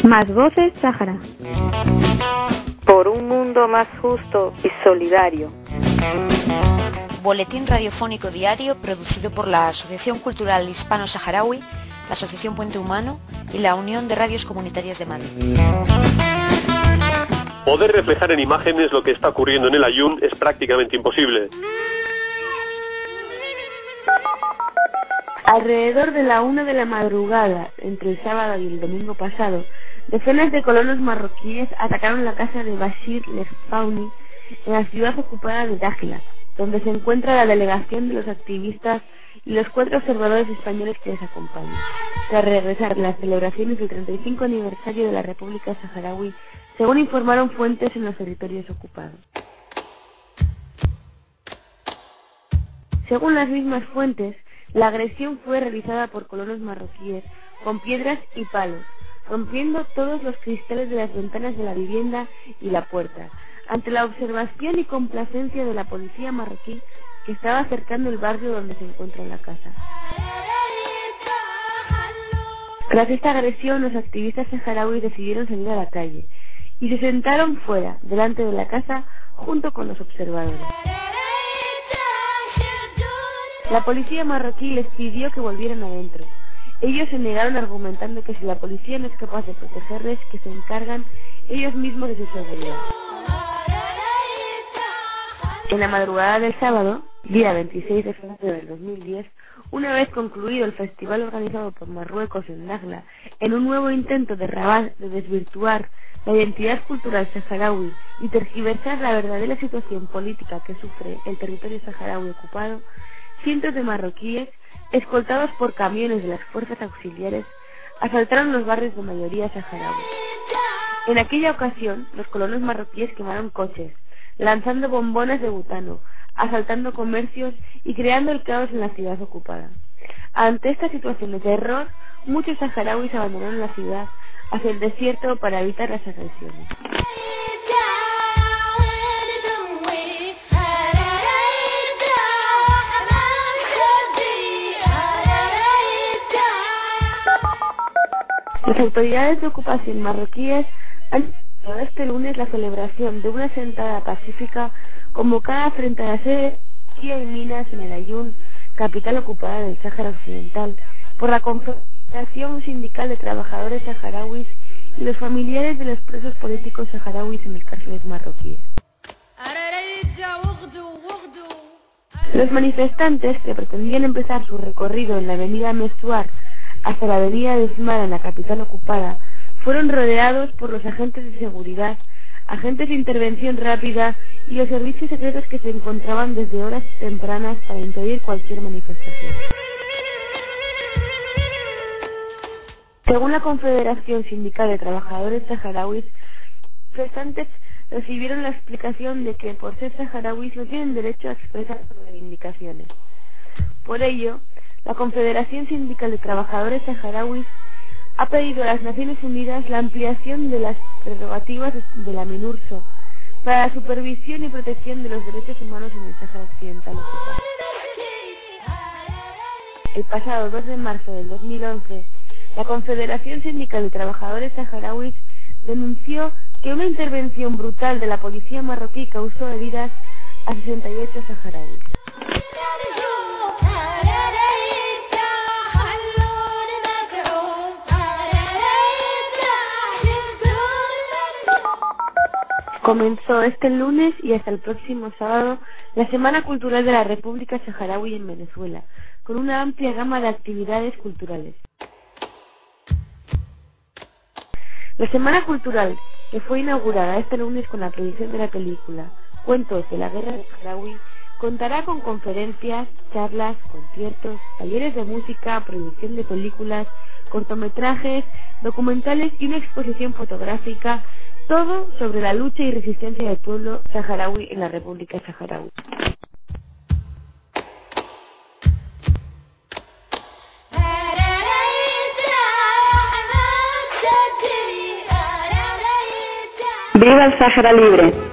Más voces Sáhara. Por un mundo más justo y solidario. Boletín radiofónico diario producido por la Asociación Cultural Hispano-Saharaui, la Asociación Puente Humano y la Unión de Radios Comunitarias de Madrid. Poder reflejar en imágenes lo que está ocurriendo en el Aaiún es prácticamente imposible. Alrededor de la 1 de la madrugada, entre el sábado y el domingo pasado, decenas de colonos marroquíes atacaron la casa de Bachir Leffaouni en la ciudad ocupada de Dakhla, donde se encuentra la delegación de los activistas y los 4 observadores españoles que les acompañan, tras regresar de las celebraciones del 35 aniversario de la República Saharaui, según informaron fuentes en los territorios ocupados. Según las mismas fuentes, la agresión fue realizada por colonos marroquíes con piedras y palos, rompiendo todos los cristales de las ventanas de la vivienda y la puerta, ante la observación y complacencia de la policía marroquí que estaba cercando el barrio donde se encuentra la casa. Tras esta agresión, los activistas saharauis decidieron salir a la calle y se sentaron fuera, delante de la casa, junto con los observadores. La policía marroquí les pidió que volvieran adentro. Ellos se negaron argumentando que si la policía no es capaz de protegerles, que se encargan ellos mismos de su seguridad. En la madrugada del sábado, día 26 de febrero del 2010, una vez concluido el festival organizado por Marruecos en Dakhla, en un nuevo intento de desvirtuar la identidad cultural saharaui y tergiversar la verdadera situación política que sufre el territorio saharaui ocupado, cientos de marroquíes, escoltados por camiones de las fuerzas auxiliares, asaltaron los barrios de mayoría saharaui. En aquella ocasión, los colonos marroquíes quemaron coches, lanzando bombonas de butano, asaltando comercios y creando el caos en la ciudad ocupada. Ante esta situación de terror, muchos saharauis abandonaron la ciudad hacia el desierto para evitar las agresiones. Las autoridades de ocupación marroquíes han iniciado este lunes la celebración de una sentada pacífica convocada frente a la sede de Minas en el Aaiún, capital ocupada del Sáhara Occidental, por la Confederación Sindical de Trabajadores Saharauis y los familiares de los presos políticos saharauis en las cárceles marroquíes. Los manifestantes, que pretendían empezar su recorrido en la avenida Mestuar hasta la avenida de Smara en la capital ocupada, fueron rodeados por los agentes de seguridad, agentes de intervención rápida y los servicios secretos que se encontraban desde horas tempranas para impedir cualquier manifestación. Según la Confederación Sindical de Trabajadores Saharauis, los manifestantes recibieron la explicación de que por ser saharauis no tienen derecho a expresar sus reivindicaciones. Por ello, la Confederación Sindical de Trabajadores Saharauis ha pedido a las Naciones Unidas la ampliación de las prerrogativas de la MINURSO para la supervisión y protección de los derechos humanos en el Sáhara Occidental ocupado. El pasado 2 de marzo del 2011, la Confederación Sindical de Trabajadores Saharauis denunció que una intervención brutal de la policía marroquí causó heridas a 68 saharauis. Comenzó este lunes y hasta el próximo sábado la Semana Cultural de la República Saharaui en Venezuela, con una amplia gama de actividades culturales. La Semana Cultural, que fue inaugurada este lunes con la proyección de la película Cuentos de la Guerra de Saharaui, contará con conferencias, charlas, conciertos, talleres de música, proyección de películas, cortometrajes, documentales y una exposición fotográfica, todo sobre la lucha y resistencia del pueblo saharaui en la República Saharaui. ¡Viva el Sáhara libre!